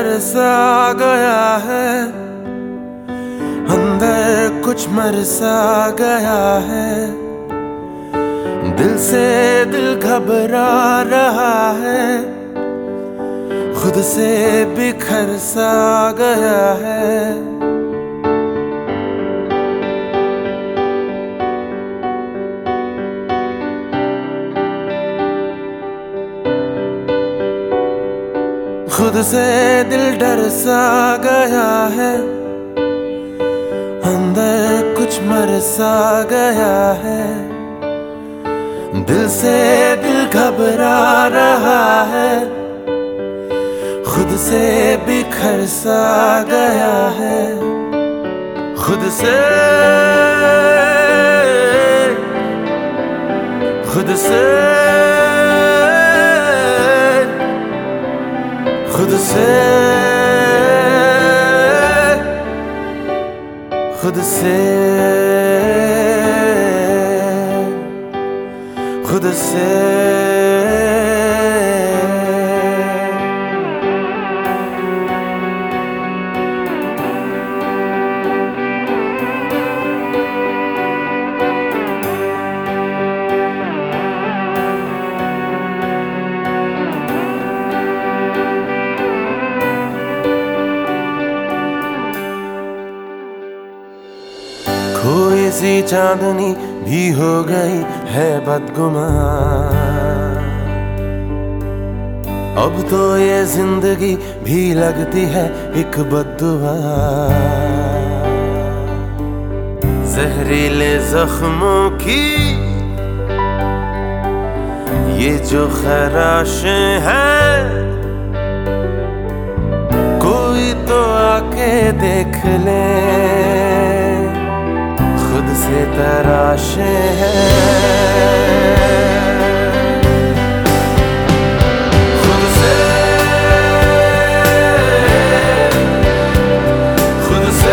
सा गया है, अंदर कुछ मर सा गया है। दिल से दिल घबरा रहा है, खुद से बिखर सा गया है। खुद से दिल डर सा गया है, अंदर कुछ मर सा गया है। दिल से दिल घबरा रहा है, खुद से बिखर सा गया है। खुद से खुद से खुद से खुद से खुद से कोई सी चांदनी भी हो गई है बदगुमान। अब तो ये जिंदगी भी लगती है एक बद्दुआ। जहरीले जख्मों की ये जो खराशें हैं, कोई तो आके देख ले, खुद से तराशे हैं। खुद से खुद से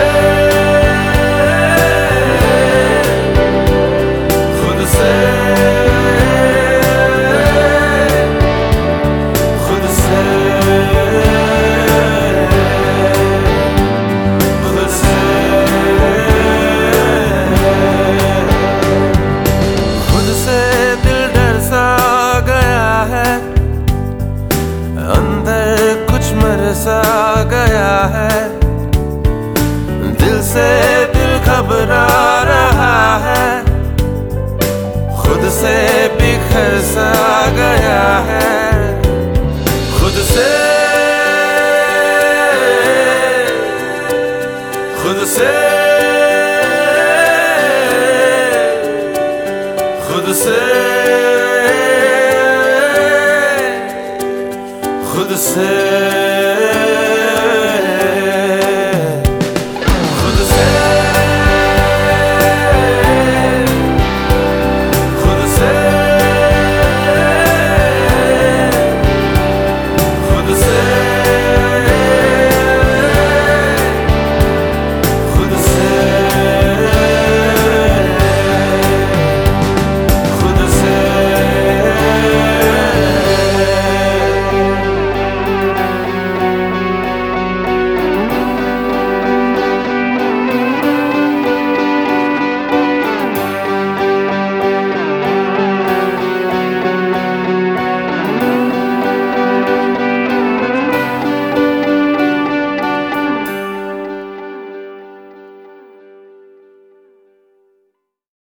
खुद से खुद से सा गया है। दिल से दिल घबरा रहा है, खुद से बिखर सा गया है। खुद से खुद से खुद से खुद से